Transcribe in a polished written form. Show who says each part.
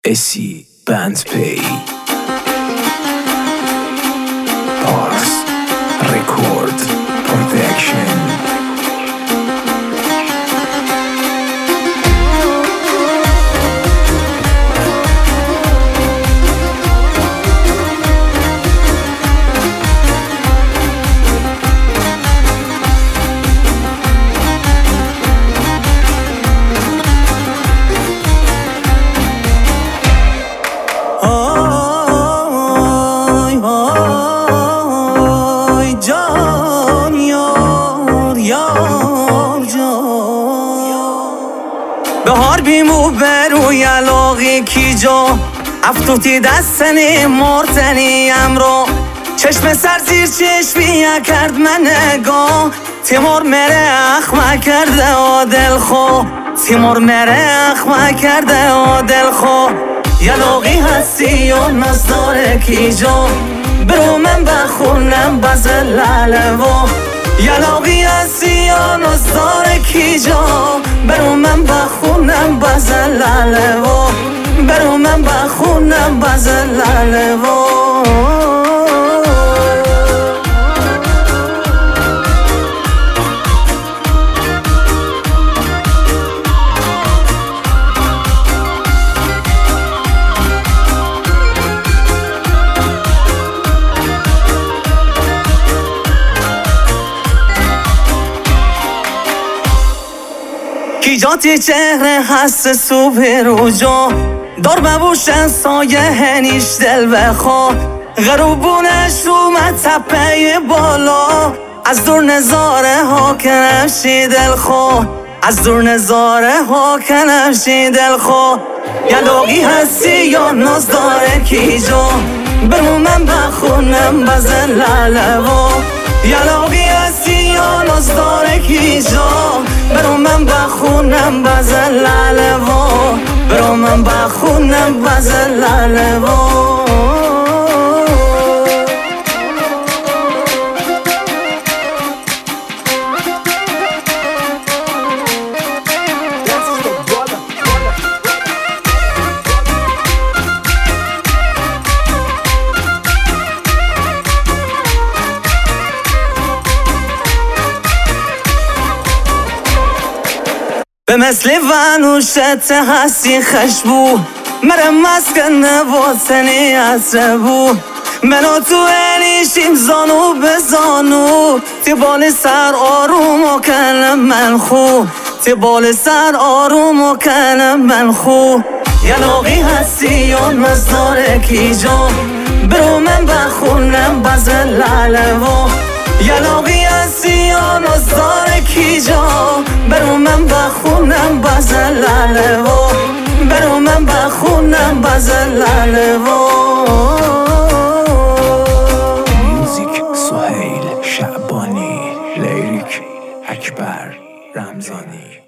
Speaker 1: اسی بند پی پارس رکورد پروڈکشن.
Speaker 2: بهار بیمو بروی علاقی کی جا افتوتی دستنی مرتنی امرو چشم سر زیر چشمی کرد من نگاه تیمور مره اخمه کرده و دل خو تیمور مره اخمه کرده و دل خو یلاقی هستی و نزداره کی جا برو من بخونم بزل لالوو یلاقی هستی و نزداره کی جا برو من بخونم بزل لالوو برو من بخونم بزل لالوو. کی جاتی چهره هست صبح روجا دار ببوشن سایه هنیش دل بخوا غروبونش اومد تپه بالا از دور نظاره ها کنمشی دل خوا از دور نظاره ها کنمشی دل خوا یلاقی هستی یا ناز داره کی جا برو من بخونم بزن لالوو یلاقی هستی یا ناز داره کی جا برو من بخونم بزن لالوو برو من بخونم بزن لالوو. به مثل ونوشت هستی خشبو مرم مسکن واسنی عصربو منو تو انیشیم زانو به زانو تی بال سر آروم و کنم من خو تی بال سر آروم و کنم من خو یلاقی هستی یا نزداره کی جا برو من بخونم بزن لالوو یلاقی هستی یا نزداره کی جا برو من بخونم بزن لالوو برو من بخونم بزن لالوو.
Speaker 1: موزیک سهیل شعبانی، لیریک اکبر رمضانی.